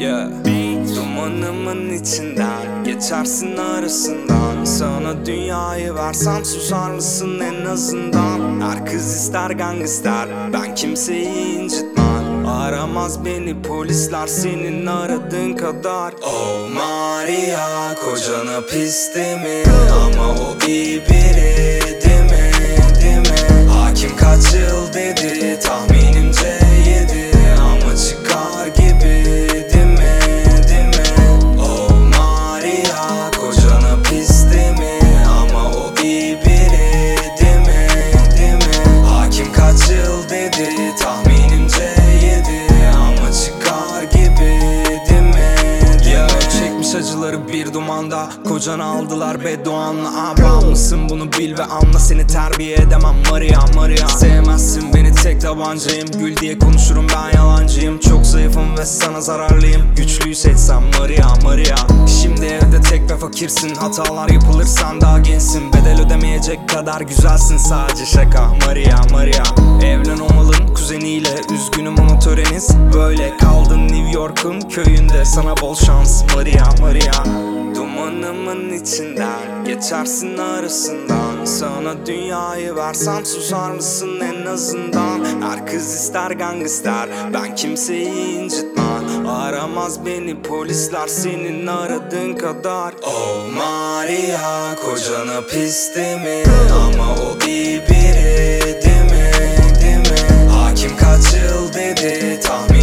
Yeah. Dumanımın içinden geçersin arasından. Sana dünyayı versem susar mısın en azından? Her kız ister gangster, ben kimseyi incitmem. Aramaz beni polisler senin aradığın kadar. Oh Maria, kocana pis mi? Ama o iyi biri değil mi, değil mi? Hakim kaç yıl dedi, tahminimce 7. Ama çıkar gibi değil mi, değil mi? Oh Maria, kocana pis mi? Ama o iyi biri değil mi, değil mi? Hakim kaç yıl dedi, tahminimce 7. Ama çıkar gibi değil mi, değil mi? Çekmiş acıları bir dumanda, kocanı aldılar bedduanla. Aban mısın bunu bil ve anla, seni terbiye edemem Maria, Maria. Sevmezsin beni, tek tabancayım, gül diye konuşurum ben yalancıyım. Çok zayıfım ve sana zararlıyım, güçlüyü seçsem Maria, Maria. Şimdi evde tek ve fakirsin, hatalar yapılır sen daha gençsin. Bedel ödemeyecek kadar güzelsin, sadece şaka Maria, Maria. Evlen o malın kuzeniyle, üzgünüm ama töreniz böyle. Kaldın New York'un köyünde, sana bol şans Maria, Maria. Dumanımın içinden geçersin arasından. Sana dünyayı versem susar mısın en azından? Her kız ister gangster, ben kimseyi incitmem. Aramaz beni polisler senin aradığın kadar. Oh Maria, kocana pis mi? Ama o iyi biri değil mi, değil mi? Hakim kaç yıl dedi, tahmin